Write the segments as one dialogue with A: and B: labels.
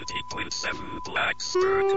A: 90.7 Blacksburg.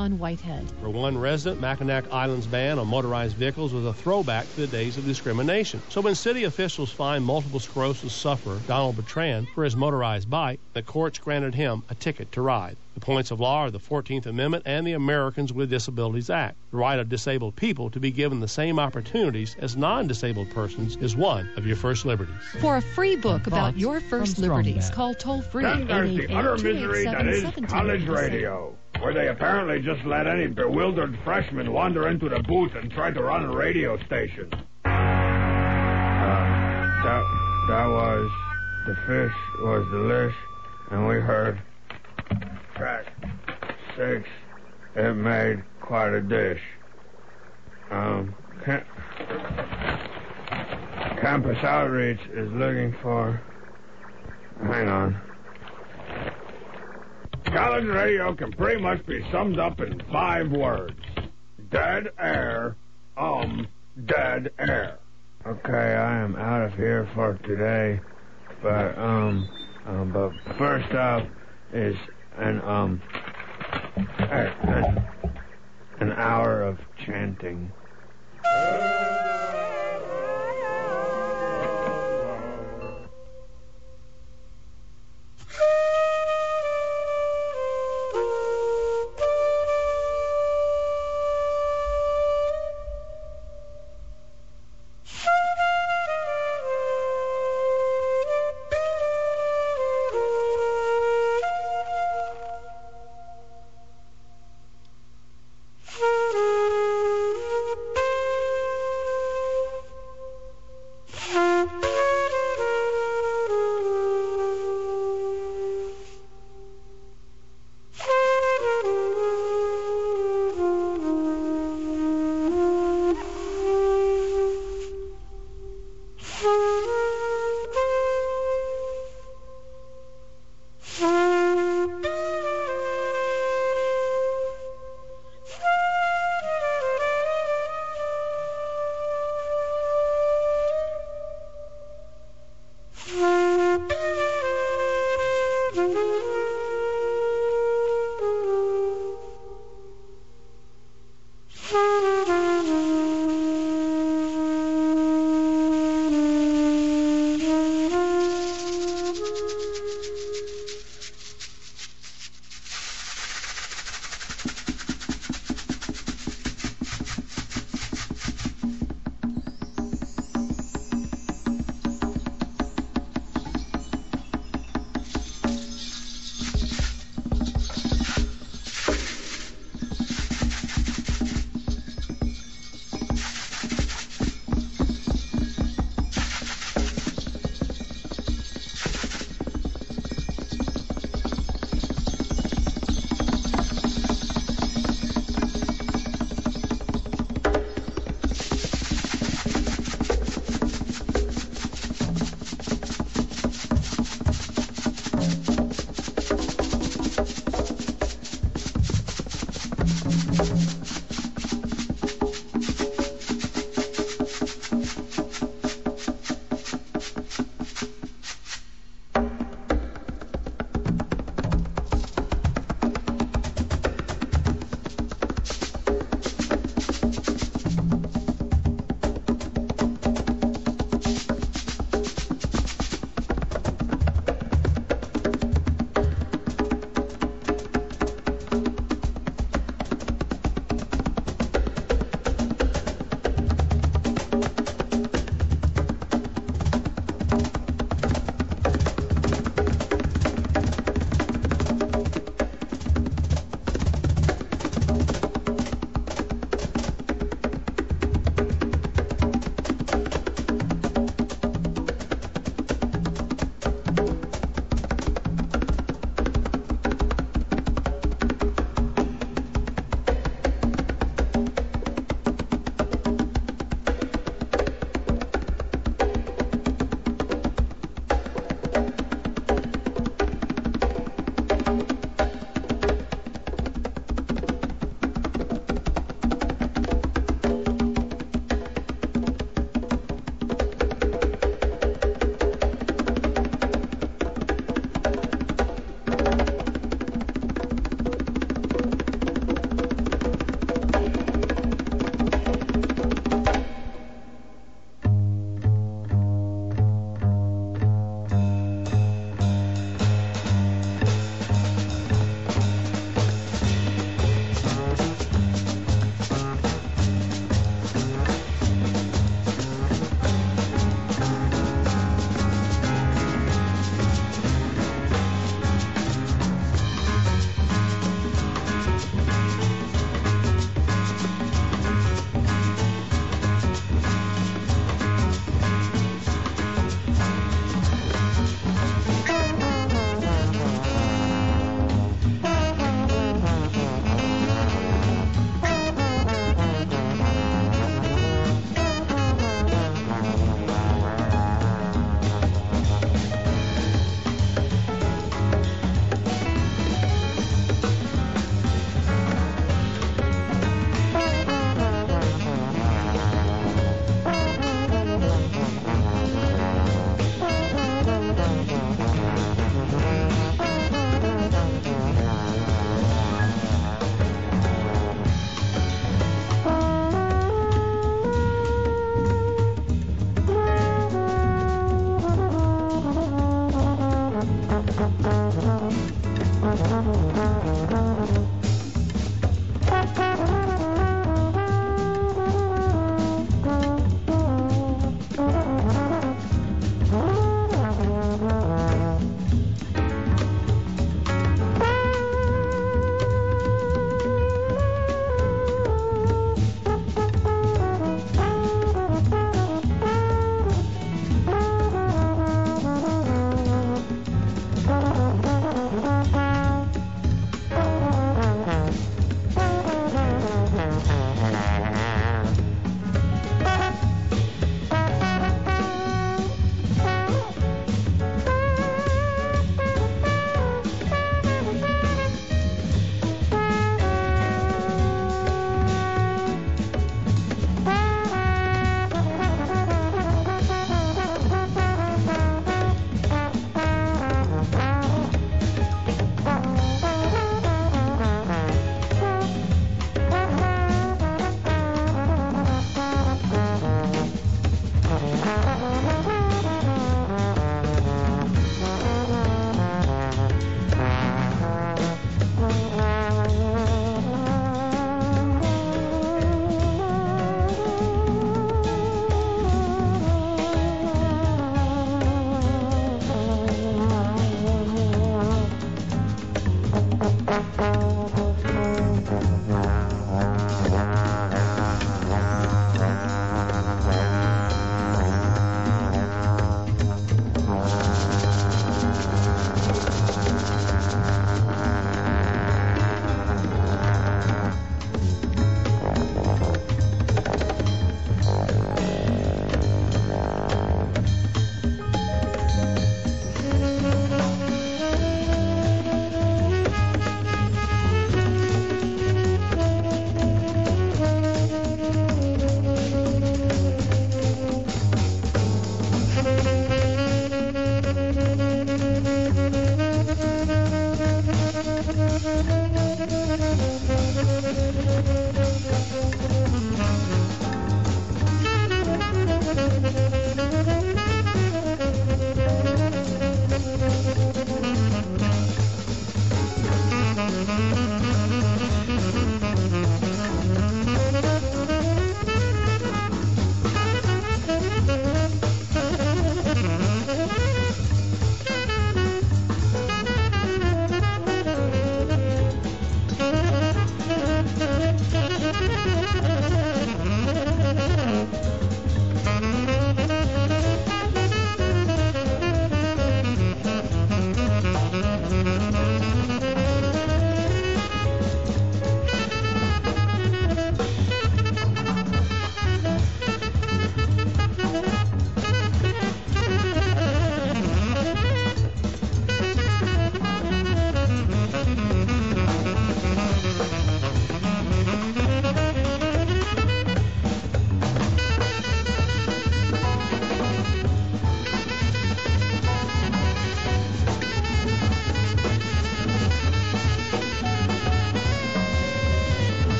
B: John Whitehead.
C: For one resident, Mackinac Island's ban on motorized vehicles was a throwback to the days of discrimination. So when city officials fined multiple sclerosis sufferer Donald Bertrand for his motorized bike, the courts granted him a ticket to ride. The points of law are the 14th Amendment and the Americans with Disabilities Act. The right of disabled people to be given the same opportunities as non-disabled persons is one of your first liberties.
B: For a free book about your first liberties, call toll-free
D: Then there's the utter misery that is college radio, where they apparently just let any bewildered freshman wander into the booth and try to run a radio station. That was The Fish Was Delish, and we heard track 6. It made quite a dish. Campus Outreach is looking for... Hang on. College radio can pretty much be summed up in 5 words. Dead air, dead air. Okay, I am out of here for today, but first up is an hour of chanting.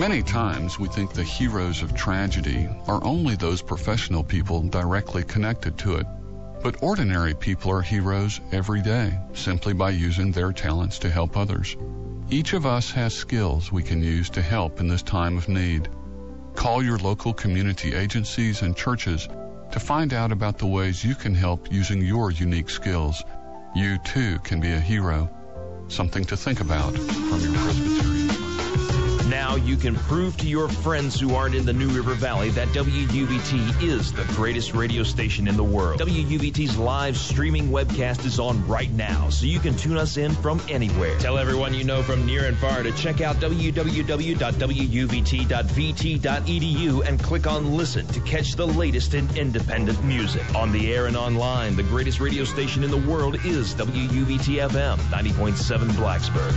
E: Many times we think the heroes of tragedy are only those professional people directly connected to it. But ordinary people are heroes every day, simply by using their talents to help others. Each of us has skills we can use to help in this time of need. Call your local community agencies and churches to find out about the ways you can help using your unique skills. You too can be a hero. Something to think about from your Presbyterian.
F: Now you can prove to your friends who aren't in the New River Valley that WUBT is the greatest radio station in the world. WUBT's live streaming webcast is on right now, so you can tune us in from anywhere. Tell everyone you know from near and far to check out www.wuvt.vt.edu and click on Listen to catch the latest in independent music. On the air and online, the greatest radio station in the world is WUBT-FM 90.7 Blacksburg.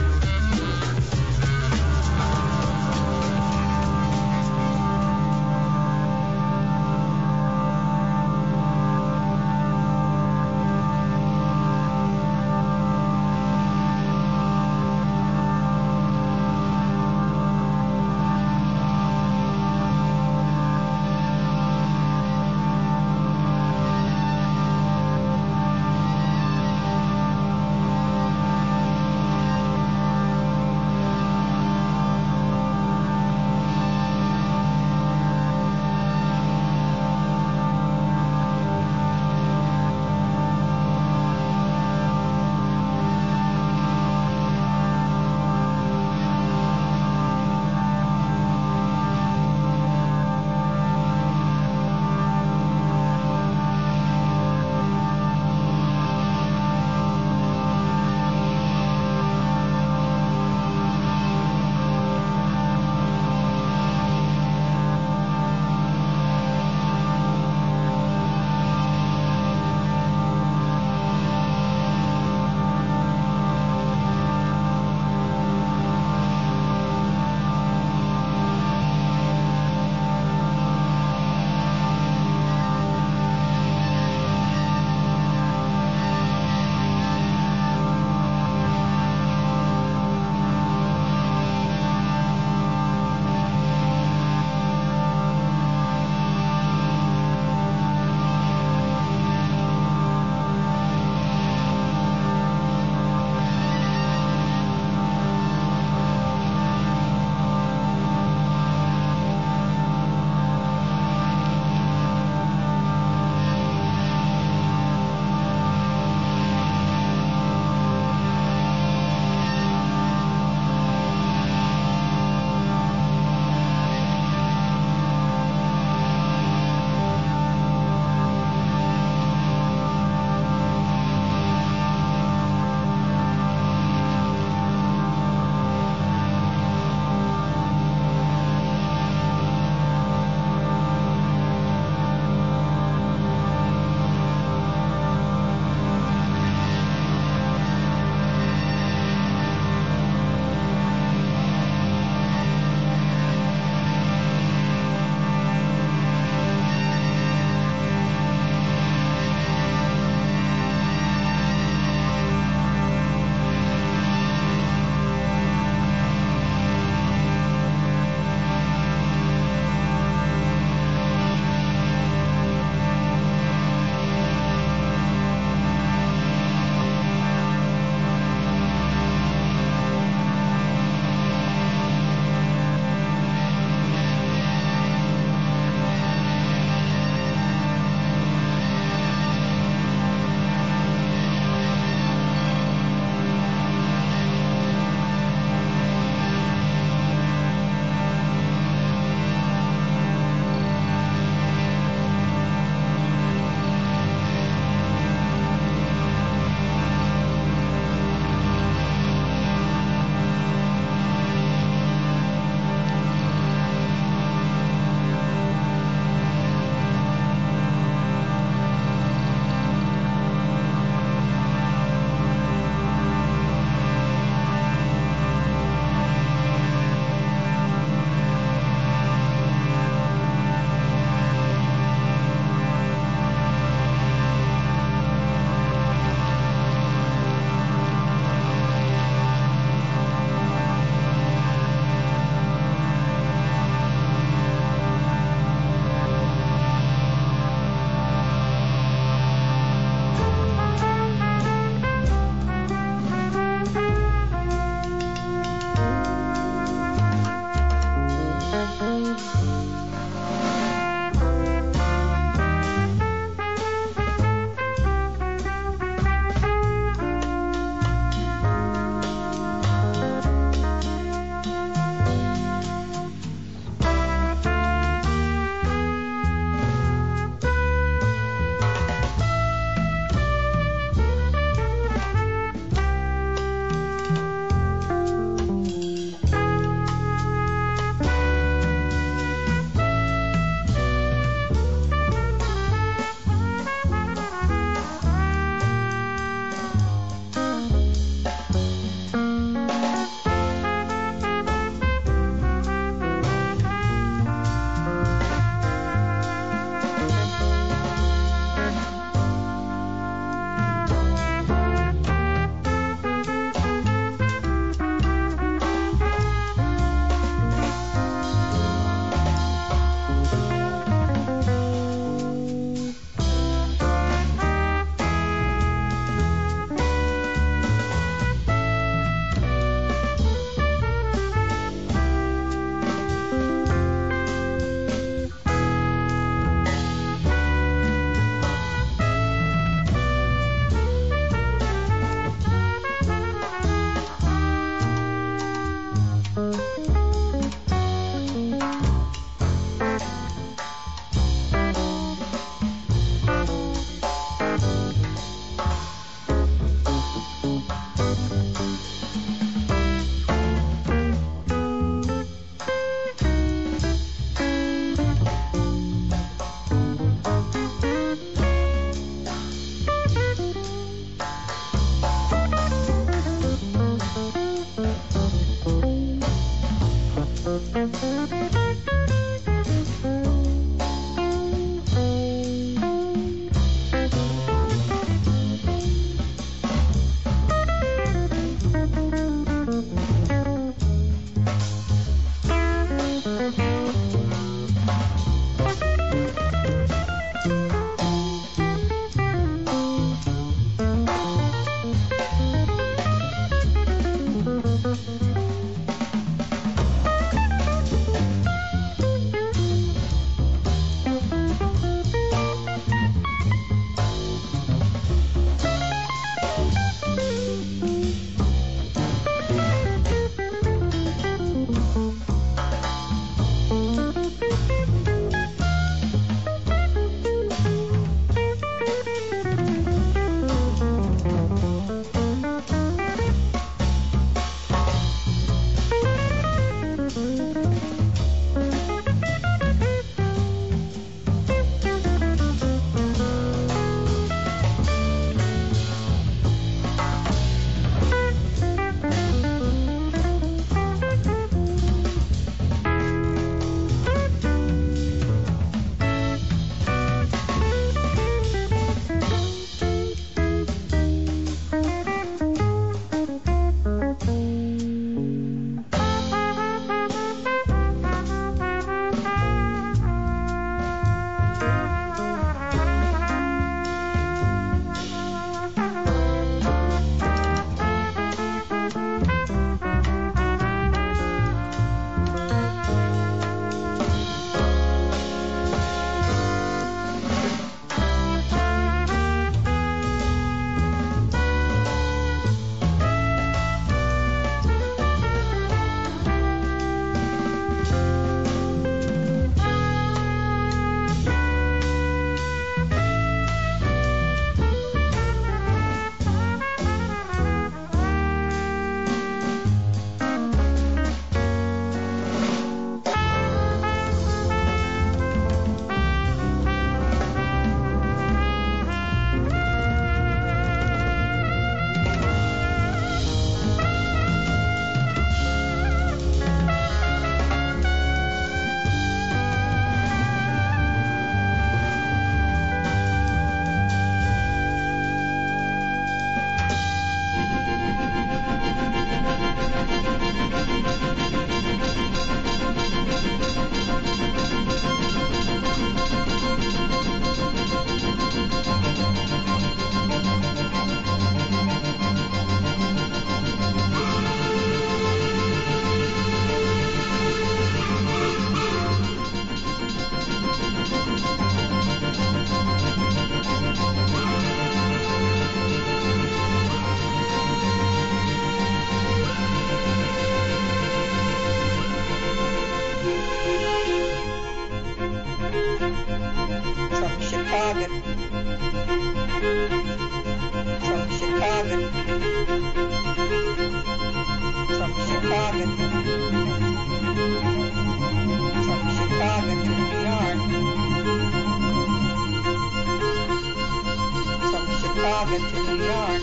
G: Chicago to New York.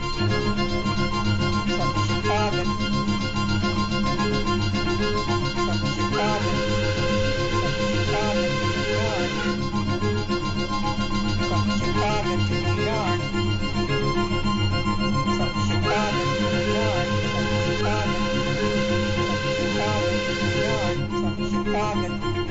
G: From Chicago. From Chicago. From Chicago to New York. From Chicago to New York. From Chicago to New York. From Chicago. From Chicago to New York. From Chicago.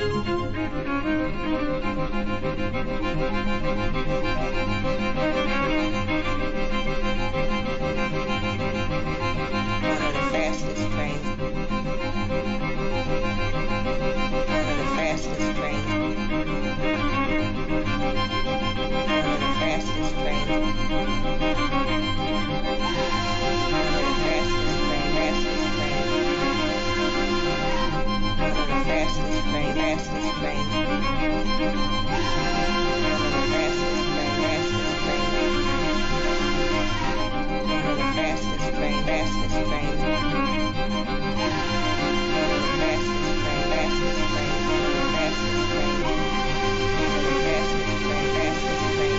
G: One of the fastest trains. One of the fastest trains. One of the fastest trains. One of the fastest train, fastest train. One of the fastest train, fastest train. One of the fastest train, fastest train. One of the fastest train, fastest train. One of the fastest train, fastest train. One of the fastest train. One of the fastest train, fastest train.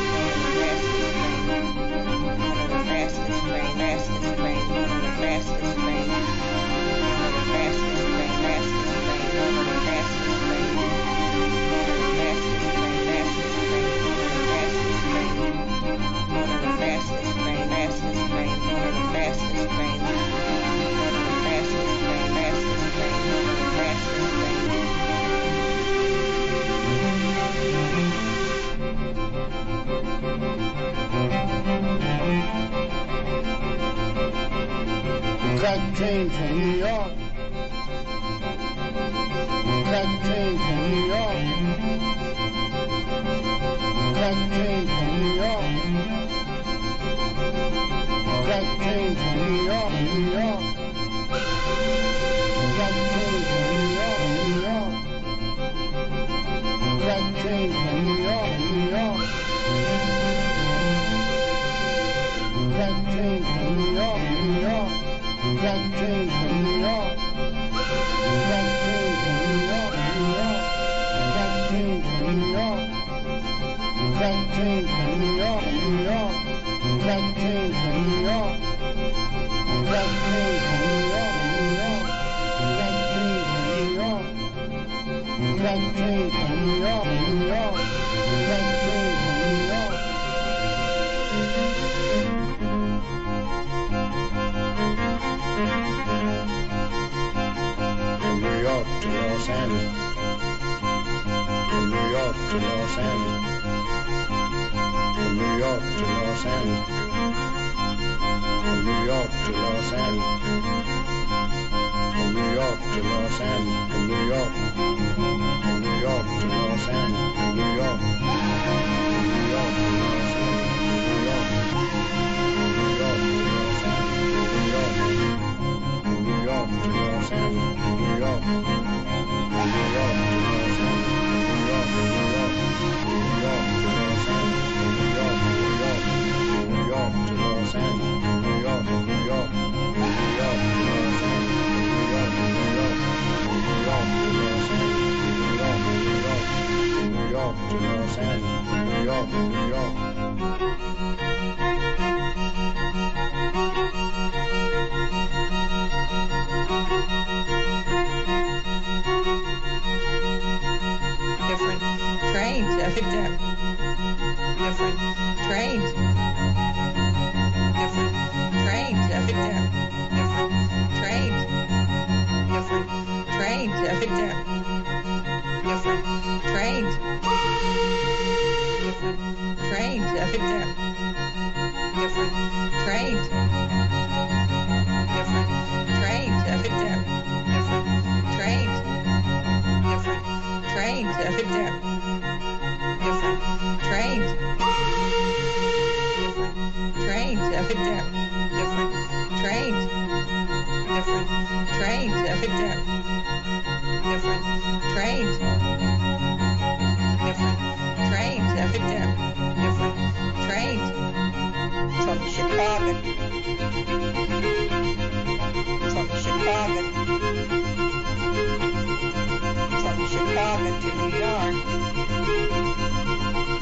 G: One of the fastest train, fastest train. One of the fastest train. One of the fastest train, fastest train. One of the fastest train. One of the fastest train, fastest train. One of the fastest train, fastest train. One of the fastest train. One of the fastest train, fastest train. One of the fastest train.
H: Crack train from New York. Crack train from New York. Crack train from New York. Crack train from New York, New York. Crack train from New York, New York. Crack train from New York, New York. Crack train from New York, New York. Crack train from New York. Crack train from New York, New York. Crack train from New York. Crack train from New York, New York. Crack train from New York. Crack train from New York, New York. Crack train from New York. Crack train from New York, New York. Crack train from New York. From New York to Los Angeles. From New York to Los Angeles. From New York to Los Angeles. From New York to Los Angeles. From New York to Los Angeles. From New York. From New York to Los Angeles. From New York. From New York to Los Angeles. From New York. From New York to Los Angeles. From New York. From New York to Los Angeles. From New York. From New York to Los Angeles. From New York. From New York. From New York to Los Angeles. From New York. From New York to Los Angeles. From New York. From New York. From New York to Los Angeles. From New York. From New York to Los Angeles. From New York to Los Angeles. From New York. New York.
G: Different trains every day. Different trains. Different trains every day. Different trains. Different trains every day. Different trains. Different trains every day. Different trains. Different trains every day. Different trains. Different trains every day. Different trains. Different trains every day. Different trains. Different trains every day. Different trains. Different trains every day. Different trains. From Chicago